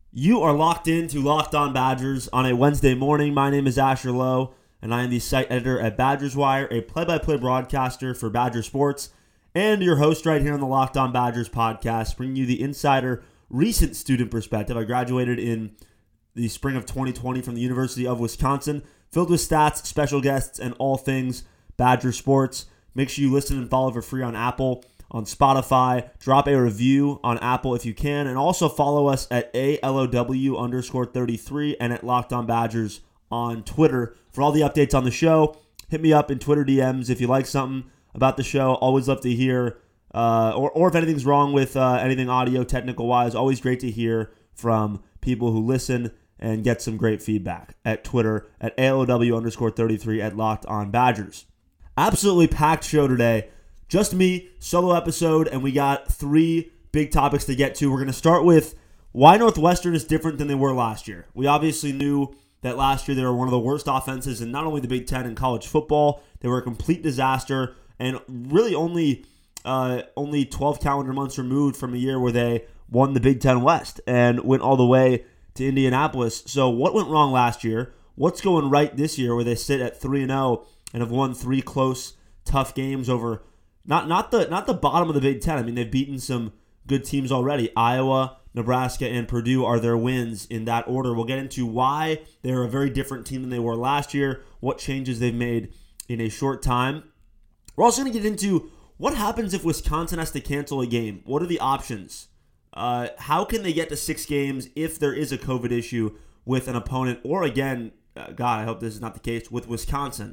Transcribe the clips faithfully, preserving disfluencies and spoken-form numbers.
You are locked in to Locked On Badgers on a Wednesday morning. My name is Asher Lowe, and I am the site editor at Badgers Wire, a play-by-play broadcaster for Badger Sports, and your host right here on the Locked On Badgers podcast, bringing you the insider recent student perspective. I graduated in the spring of twenty twenty from the University of Wisconsin, filled with stats, special guests, and all things Badger Sports. Make sure you listen and follow for free on Apple, on Spotify. Drop a review on Apple if you can, and also follow us at A L O W underscore thirty-three and at Locked On Badgers on Twitter for all the updates on the show. Hit me up in Twitter D Ms if you like something about the show. Always love to hear, uh, or, or if anything's wrong with uh, anything audio, technical-wise. Always great to hear from people who listen and get some great feedback at Twitter at A L O W underscore thirty-three at Locked On Badgers. Absolutely packed show today. Just me, solo episode, and we got three big topics to get to. We're going to start with why Northwestern is different than they were last year. We obviously knew that last year they were one of the worst offenses in not only the Big Ten and college football, they were a complete disaster, and really only uh, only twelve calendar months removed from a year where they won the Big Ten West and went all the way to Indianapolis. So what went wrong last year? What's going right this year where they sit at three and oh and have won three close, tough games over Not not the not the bottom of the Big Ten. I mean, they've beaten some good teams already. Iowa, Nebraska, and Purdue are their wins in that order. We'll get into why they're a very different team than they were last year, what changes they've made in a short time. We're also going to get into what happens if Wisconsin has to cancel a game. What are the options? Uh, how can they get to six games if there is a COVID issue with an opponent? Or again, uh, God, I hope this is not the case, with Wisconsin.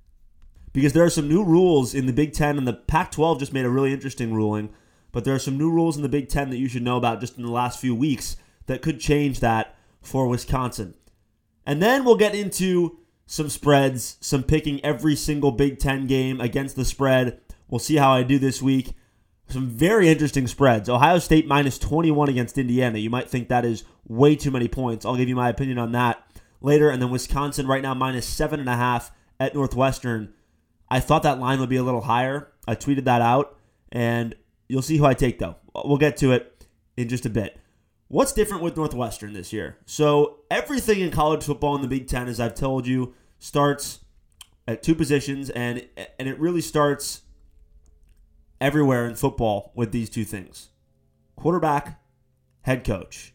Because there are some new rules in the Big Ten, and the Pac twelve just made a really interesting ruling, but there are some new rules in the Big Ten that you should know about just in the last few weeks that could change that for Wisconsin. And then we'll get into some spreads, some picking every single Big Ten game against the spread. We'll see how I do this week. Some very interesting spreads. Ohio State minus twenty-one against Indiana. You might think that is way too many points. I'll give you my opinion on that later. And then Wisconsin right now minus seven and a half at Northwestern. I thought that line would be a little higher. I tweeted that out, and you'll see who I take, though. We'll get to it in just a bit. What's different with Northwestern this year? So everything in college football in the Big Ten, as I've told you, starts at two positions, and, and it really starts everywhere in football with these two things. Quarterback, head coach.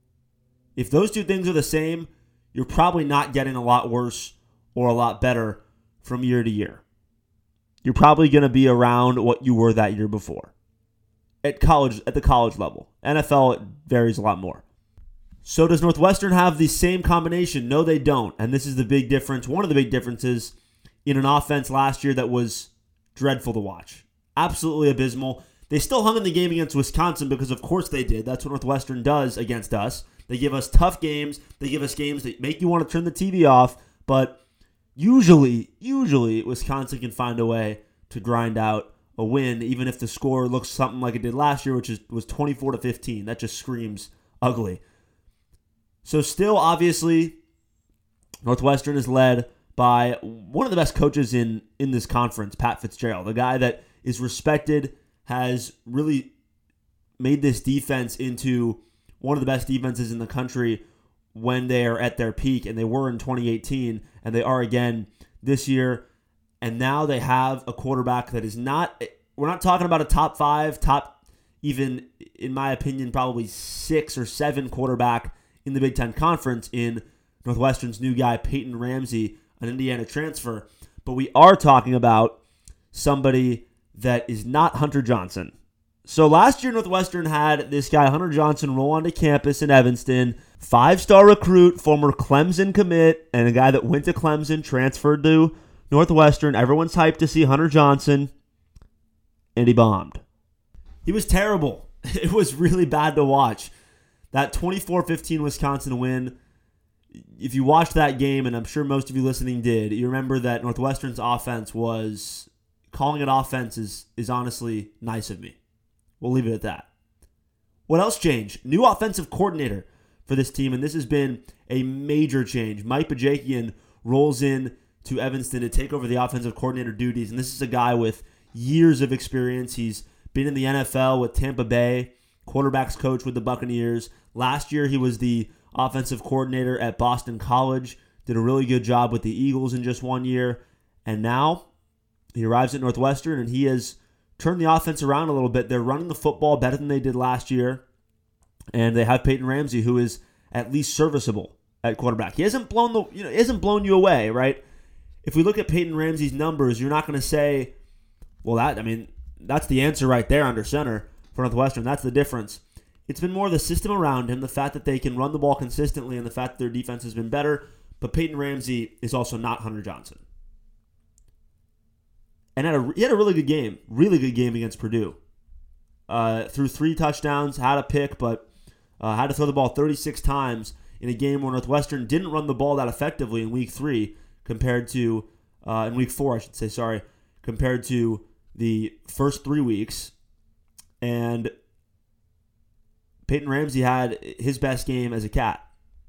If those two things are the same, you're probably not getting a lot worse or a lot better from year to year. You're probably going to be around what you were that year before. At college, at the college level. N F L, it varies a lot more. So does Northwestern have the same combination? No, they don't. And this is the big difference. One of the big differences in an offense last year that was dreadful to watch. Absolutely abysmal. They still hung in the game against Wisconsin because of course they did. That's what Northwestern does against us. They give us tough games. They give us games that make you want to turn the T V off. But Usually, usually, Wisconsin can find a way to grind out a win, even if the score looks something like it did last year, which is, was twenty-four to fifteen. That just screams ugly. So still, obviously, Northwestern is led by one of the best coaches in, in this conference, Pat Fitzgerald, a guy that is respected, has really made this defense into one of the best defenses in the country when they are at their peak, and they were in twenty eighteen, and they are again this year. And now they have a quarterback that is not, we're not talking about a top five, top even, in my opinion, probably six or seven quarterback in the Big Ten Conference in Northwestern's new guy, Peyton Ramsey, an Indiana transfer. But we are talking about somebody that is not Hunter Johnson. So last year, Northwestern had this guy, Hunter Johnson, roll onto campus in Evanston. Five-star recruit, former Clemson commit, and a guy that went to Clemson, transferred to Northwestern. Everyone's hyped to see Hunter Johnson, and he bombed. He was terrible. It was really bad to watch. That twenty-four fifteen Wisconsin win, if you watched that game, and I'm sure most of you listening did, you remember that Northwestern's offense was, calling it offense is, is honestly nice of me. We'll leave it at that. What else changed? New offensive coordinator for this team, and this has been a major change. Mike Bajakian rolls in to Evanston to take over the offensive coordinator duties, and this is a guy with years of experience. He's been in the N F L with Tampa Bay, quarterbacks coach with the Buccaneers. Last year, he was the offensive coordinator at Boston College. Did a really good job with the Eagles in just one year. And now he arrives at Northwestern, and he has turned the offense around a little bit. They're running the football better than they did last year. And they have Peyton Ramsey, who is at least serviceable at quarterback. He hasn't blown the, you know, he hasn't blown you away, right? If we look at Peyton Ramsey's numbers, you're not going to say, well, that, I mean, that's the answer right there under center for Northwestern. That's the difference. It's been more the system around him, the fact that they can run the ball consistently, and the fact that their defense has been better. But Peyton Ramsey is also not Hunter Johnson. And had a, he had a really good game, really good game against Purdue. Uh, threw three touchdowns, had a pick, but uh, had to throw the ball thirty-six times in a game where Northwestern didn't run the ball that effectively in week three compared to, uh, in week four, I should say, sorry, compared to the first three weeks. And Peyton Ramsey had his best game as a Cat.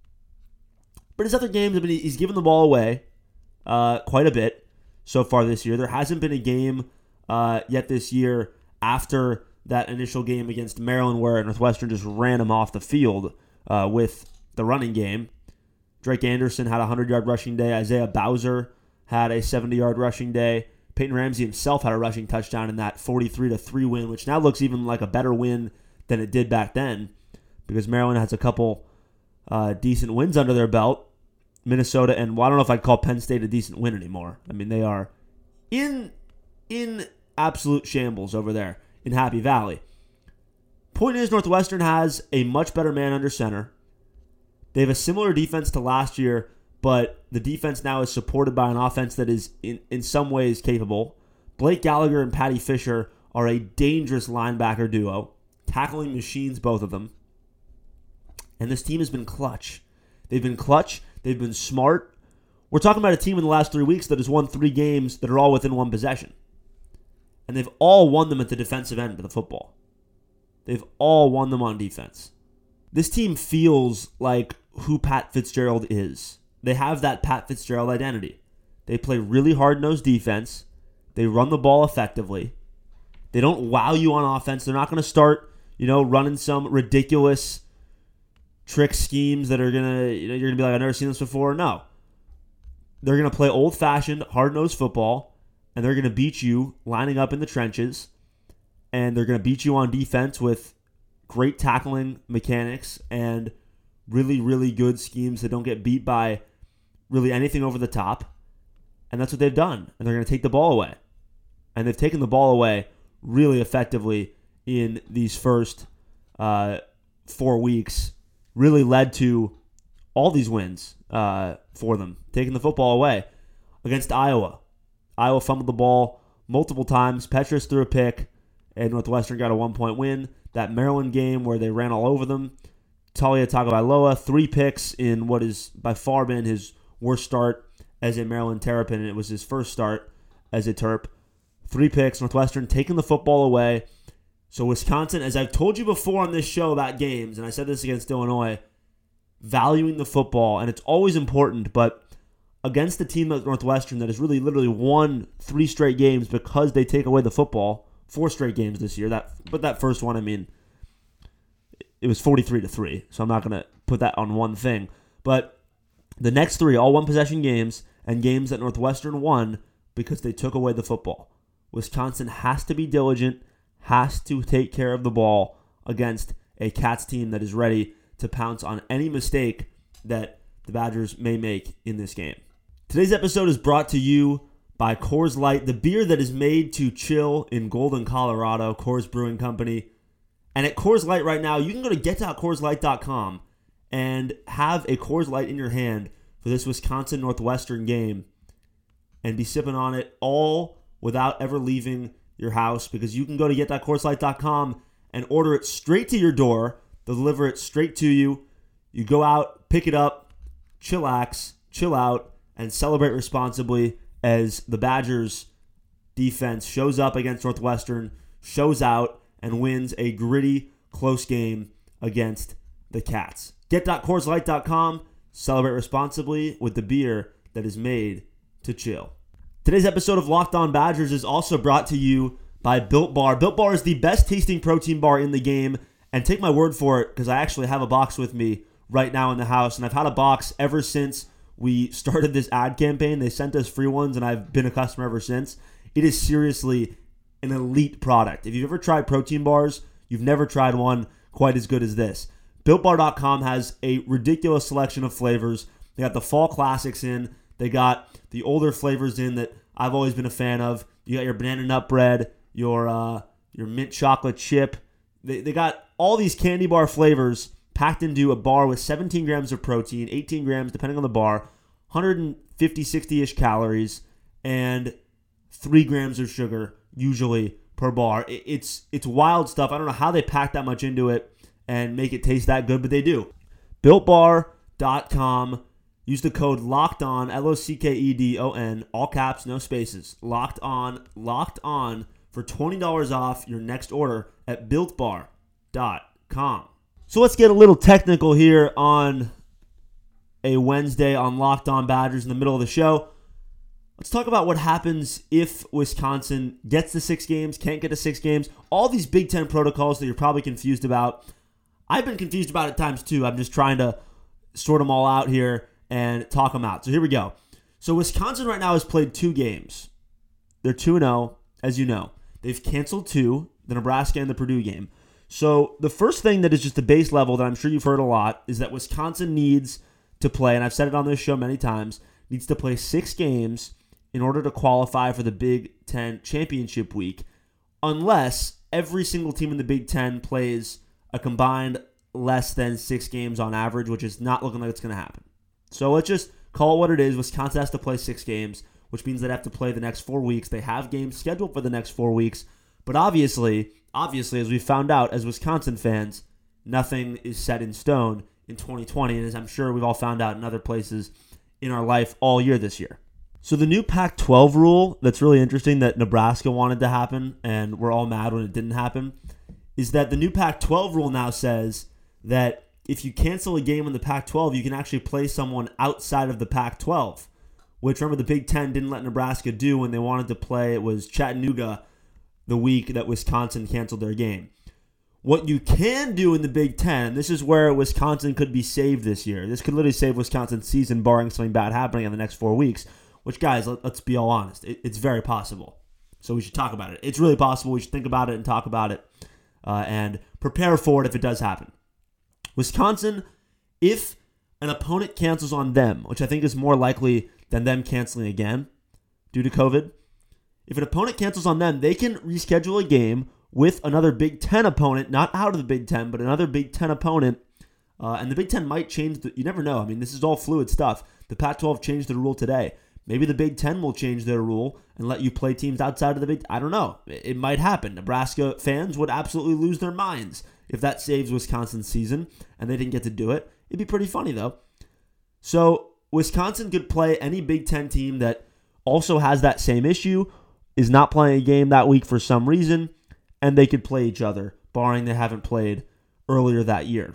But his other games, I mean, he's given the ball away uh, quite a bit so far this year. There hasn't been a game uh, yet this year after that initial game against Maryland where Northwestern just ran him off the field uh, with the running game. Drake Anderson had a hundred-yard rushing day. Isaiah Bowser had a seventy-yard rushing day. Peyton Ramsey himself had a rushing touchdown in that forty-three to three win, which now looks even like a better win than it did back then because Maryland has a couple uh, decent wins under their belt. Minnesota, and well, I don't know if I'd call Penn State a decent win anymore. I mean, they are in in absolute shambles over there in Happy Valley. Point is, Northwestern has a much better man under center. They have a similar defense to last year, but the defense now is supported by an offense that is in, in some ways capable. Blake Gallagher and Patty Fisher are a dangerous linebacker duo, tackling machines, both of them. And this team has been clutch. They've been clutch. They've been smart. We're talking about a team in the last three weeks that has won three games that are all within one possession. And they've all won them at the defensive end of the football. They've all won them on defense. This team feels like who Pat Fitzgerald is. They have that Pat Fitzgerald identity. They play really hard-nosed defense. They run the ball effectively. They don't wow you on offense. They're not going to start, you know, running some ridiculous trick schemes that are going to, you know, you're going to be like, I've never seen this before. No. They're going to play old-fashioned, hard-nosed football, and they're going to beat you lining up in the trenches, and they're going to beat you on defense with great tackling mechanics and really, really good schemes that don't get beat by really anything over the top. And that's what they've done. And they're going to take the ball away. And they've taken the ball away really effectively in these first uh, four weeks. Really led to all these wins uh, for them, taking the football away. Against Iowa, Iowa fumbled the ball multiple times. Petrus threw a pick, and Northwestern got a one-point win. That Maryland game where they ran all over them, Talia Tagovailoa, three picks in what has by far been his worst start as a Maryland Terrapin, and it was his first start as a Terp. Three picks, Northwestern taking the football away. So Wisconsin, as I've told you before on this show about games, and I said this against Illinois, valuing the football, and it's always important, but against a team like Northwestern that has really literally won three straight games because they take away the football, four straight games this year, that but that first one, I mean, it was forty-three to three, so I'm not going to put that on one thing. But the next three, all one-possession games, and games that Northwestern won because they took away the football. Wisconsin has to be diligent, has to take care of the ball against a Cats team that is ready to pounce on any mistake that the Badgers may make in this game. Today's episode is brought to you by Coors Light, the beer that is made to chill in Golden, Colorado, Coors Brewing Company. And at Coors Light right now, you can go to get dot coors light dot com and have a Coors Light in your hand for this Wisconsin Northwestern game and be sipping on it all without ever leaving your house, because you can go to get dot coors light dot com and order it straight to your door. They'll deliver it straight to you. You go out, pick it up, chillax, chill out, and celebrate responsibly as the Badgers defense shows up against Northwestern, shows out, and wins a gritty, close game against the Cats. get dot coors light dot com. Celebrate responsibly with the beer that is made to chill. Today's episode of Locked On Badgers is also brought to you by Built Bar. Built Bar is the best tasting protein bar in the game, And take my word for it, because I actually have a box with me right now in the house, and I've had a box ever since we started this ad campaign. They sent us free ones, and I've been a customer ever since. It is seriously an elite product. If you've ever tried protein bars, you've never tried one quite as good as this. Built Bar dot com has a ridiculous selection of flavors. They got the fall classics in. They got the older flavors in that I've always been a fan of. You got your banana nut bread, your uh, your mint chocolate chip. They, they got all these candy bar flavors packed into a bar with seventeen grams of protein, eighteen grams depending on the bar, one fifty, sixty-ish calories, and three grams of sugar usually per bar. It, it's it's wild stuff. I don't know how they pack that much into it and make it taste that good, but they do. Built Bar dot com. Use the code LOCKEDON, L O C K E D O N, all caps, no spaces. Locked on, locked on for twenty dollars off your next order at Built Bar dot com. So let's get a little technical here on a Wednesday on Locked On Badgers in the middle of the show. Let's talk about what happens if Wisconsin gets to six games, can't get to six games. All these Big Ten protocols that you're probably confused about. I've been confused about at times too. I'm just trying to sort them all out here and talk them out. So here we go. So Wisconsin right now has played two games. They're two and oh, as you know. They've canceled two, the Nebraska and the Purdue game. So the first thing that is just the base level that I'm sure you've heard a lot is that Wisconsin needs to play, and I've said it on this show many times, needs to play six games in order to qualify for the Big Ten championship week, unless every single team in the Big Ten plays a combined less than six games on average, which is not looking like it's going to happen. So let's just call it what it is. Wisconsin has to play six games, which means they'd have to play the next four weeks. They have games scheduled for the next four weeks. But obviously, obviously, as we found out as Wisconsin fans, nothing is set in stone in twenty twenty, and as I'm sure we've all found out in other places in our life all year this year. So the new Pac twelve rule that's really interesting that Nebraska wanted to happen, and we're all mad when it didn't happen, is that the new Pac twelve rule now says that if you cancel a game in the Pac twelve, you can actually play someone outside of the Pac twelve, which, remember, the Big Ten didn't let Nebraska do when they wanted to play. It was Chattanooga the week that Wisconsin canceled their game. What you can do in the Big Ten, and this is where Wisconsin could be saved this year. This could literally save Wisconsin's season, barring something bad happening in the next four weeks, which, guys, let, let's be all honest. It, it's very possible. So we should talk about it. It's really possible. We should think about it and talk about it uh, and prepare for it if it does happen. Wisconsin, if an opponent cancels on them, which I think is more likely than them canceling again due to COVID, if an opponent cancels on them, they can reschedule a game with another Big Ten opponent, not out of the Big Ten, but another Big Ten opponent. Uh, and the Big Ten might change. The, you never know. I mean, this is all fluid stuff. The Pac twelve changed the rule today. Maybe the Big Ten will change their rule and let you play teams outside of the Big Ten. I don't know. It, it might happen. Nebraska fans would absolutely lose their minds if that saves Wisconsin's season and they didn't get to do it. It'd be pretty funny, though. So Wisconsin could play any Big Ten team that also has that same issue, is not playing a game that week for some reason, and they could play each other, barring they haven't played earlier that year.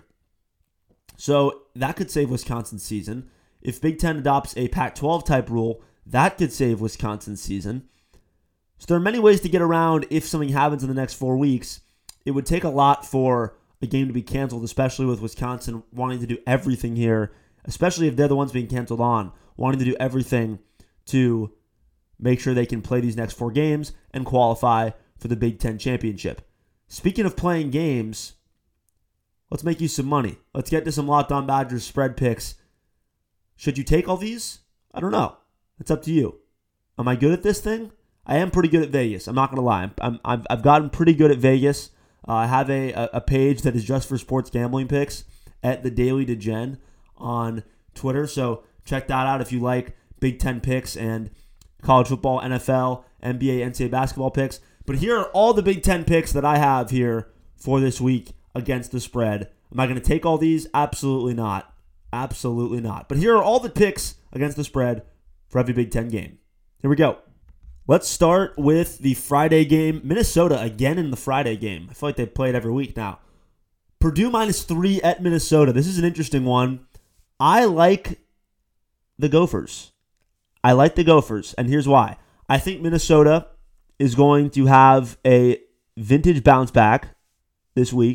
So that could save Wisconsin's season. If Big Ten adopts a Pac twelve type rule, that could save Wisconsin's season. So there are many ways to get around if something happens in the next four weeks. It would take a lot for a game to be canceled, especially with Wisconsin wanting to do everything here, especially if they're the ones being canceled on, wanting to do everything to make sure they can play these next four games and qualify for the Big Ten championship. Speaking of playing games, let's make you some money. Let's get to some Locked On Badgers spread picks. Should you take all these? I don't know. It's up to you. Am I good at this thing? I am pretty good at Vegas. I'm not going to lie. I'm, I'm, I've gotten pretty good at Vegas. Uh, I have a, a page that is just for sports gambling picks at the Daily Degen on Twitter. So check that out if you like Big Ten picks and college football, N F L, N B A, N C double A basketball picks. But here are all the Big Ten picks that I have here for this week against the spread. Am I going to take all these? Absolutely not. Absolutely not. But here are all the picks against the spread for every Big Ten game. Here we go. Let's start with the Friday game. Minnesota again in the Friday game. I feel like they play it every week now. Purdue minus three at Minnesota. This is an interesting one. I like the Gophers. I like the Gophers, and here's why. I think Minnesota is going to have a vintage bounce back this week.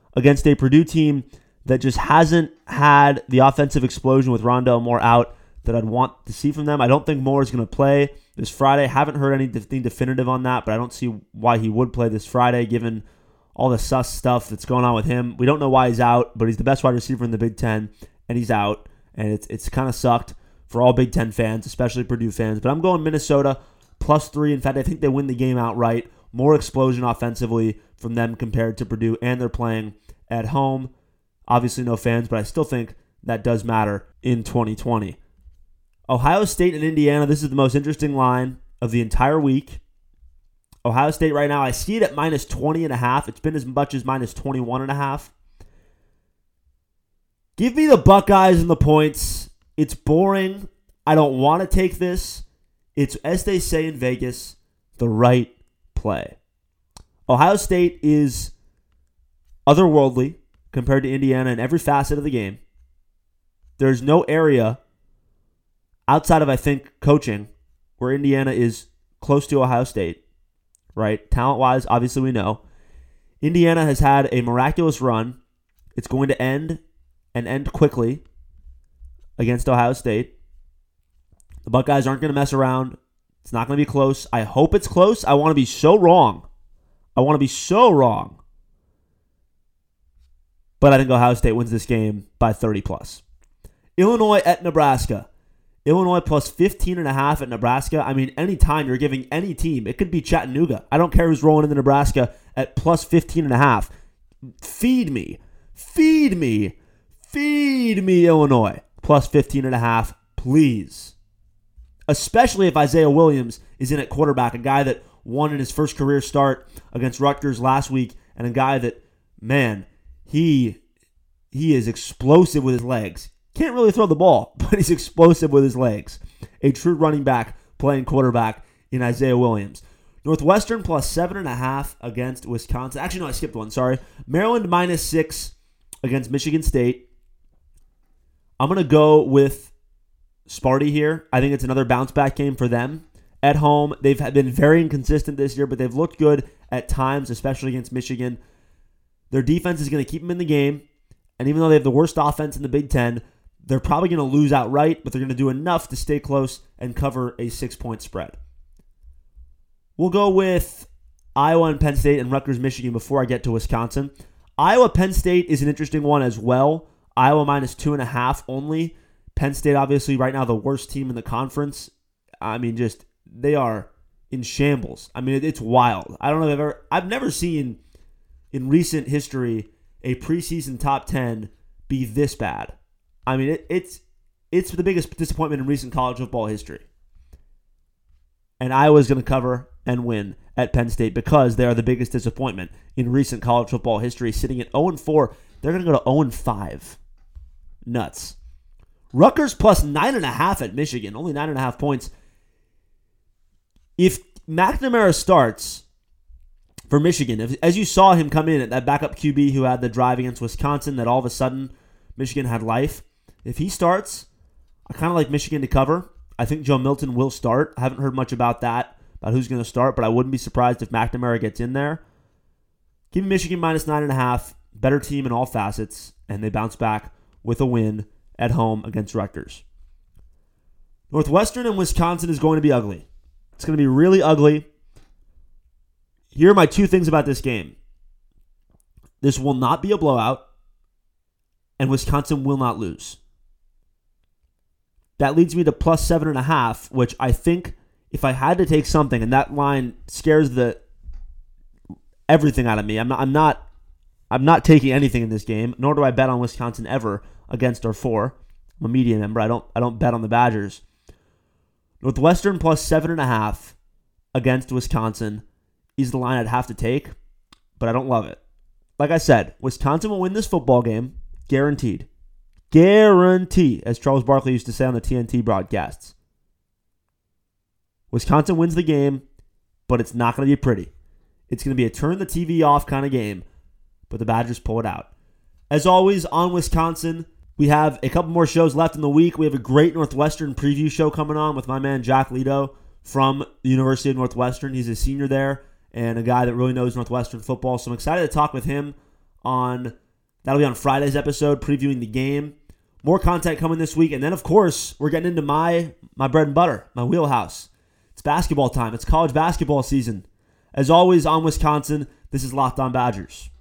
against a Purdue team that just hasn't had the offensive explosion with Rondale Moore out that I'd want to see from them. I don't think Moore is going to play this Friday. Haven't heard anything definitive on that, but I don't see why he would play this Friday given all the sus stuff that's going on with him. We don't know why he's out, but he's the best wide receiver in the Big Ten, and he's out. And it's it's kind of sucked for all Big Ten fans, especially Purdue fans. But I'm going Minnesota plus three. In fact, I think they win the game outright. More explosion offensively from them compared to Purdue, and they're playing at home. Obviously no fans, but I still think that does matter in twenty twenty. Ohio State and Indiana, this is the most interesting line of the entire week. Ohio State right now, I see it at minus twenty and a half. It's been as much as minus twenty-one and a half. Give me the Buckeyes and the points. It's boring. I don't want to take this. It's, as they say in Vegas, the right play. Ohio State is otherworldly compared to Indiana in every facet of the game. There's no area outside of, I think, coaching where Indiana is close to Ohio State, right? Talent-wise, obviously we know. Indiana has had a miraculous run. It's going to end and end quickly against Ohio State. The Buckeyes aren't going to mess around. It's not going to be close. I hope it's close. I want to be so wrong. I want to be so wrong. But I think Ohio State wins this game by thirty plus. Illinois at Nebraska. Illinois plus fifteen and a half at Nebraska. I mean, anytime you're giving any team, it could be Chattanooga. I don't care who's rolling in the Nebraska at plus fifteen and a half. Feed me. Feed me. Feed me, Illinois. Plus fifteen and a half, please. Especially if Isaiah Williams is in at quarterback, a guy that won in his first career start against Rutgers last week, and a guy that, man, he he is explosive with his legs. Can't really throw the ball, but he's explosive with his legs. A true running back playing quarterback in Isaiah Williams. Northwestern plus seven and a half against Wisconsin. Actually, no, I skipped one. Sorry. Maryland minus six against Michigan State. I'm going to go with Sparty here. I think it's another bounce back game for them. At home, they've been very inconsistent this year, but they've looked good at times, especially against Michigan. Their defense is going to keep them in the game, and even though they have the worst offense in the Big Ten, they're probably going to lose outright, but they're going to do enough to stay close and cover a six-point spread. We'll go with Iowa and Penn State and Rutgers, Michigan before I get to Wisconsin. Iowa-Penn State is an interesting one as well. Iowa minus two and a half only. Penn State, obviously, right now the worst team in the conference. I mean, just, they are in shambles. I mean, it's wild. I don't know if I've ever, I've never seen in recent history a preseason top ten be this bad. I mean, it, it's it's the biggest disappointment in recent college football history. And Iowa's going to cover and win at Penn State because they are the biggest disappointment in recent college football history, sitting at oh and four. They're going to go to oh and five. Nuts. Rutgers plus nine and a half at Michigan, only nine and a half points. If McNamara starts for Michigan, if, as you saw him come in at that backup Q B who had the drive against Wisconsin, that all of a sudden Michigan had life. If he starts, I kind of like Michigan to cover. I think Joe Milton will start. I haven't heard much about that, about who's going to start, but I wouldn't be surprised if McNamara gets in there. Give me Michigan minus nine and a half. Better team in all facets, and they bounce back with a win at home against Rutgers. Northwestern and Wisconsin is going to be ugly. It's going to be really ugly. Here are my two things about this game. This will not be a blowout, and Wisconsin will not lose. That leads me to plus seven and a half, which I think if I had to take something, and that line scares the everything out of me. I'm not. I'm not. I'm not taking anything in this game. Nor do I bet on Wisconsin ever against or for. I'm a media member. I don't. I don't bet on the Badgers. Northwestern plus seven and a half against Wisconsin is the line I'd have to take, but I don't love it. Like I said, Wisconsin will win this football game, guaranteed. Guarantee, as Charles Barkley used to say on the T N T broadcasts. Wisconsin wins the game, but it's not going to be pretty. It's going to be a turn the T V off kind of game, but the Badgers pull it out. As always, on Wisconsin, we have a couple more shows left in the week. We have a great Northwestern preview show coming on with my man Jack Leto from the University of Northwestern. He's a senior there and a guy that really knows Northwestern football, so I'm excited to talk with him on, that'll be on Friday's episode, previewing the game. More content coming this week. And then, of course, we're getting into my, my bread and butter, my wheelhouse. It's basketball time. It's college basketball season. As always, on Wisconsin, this is Locked On Badgers.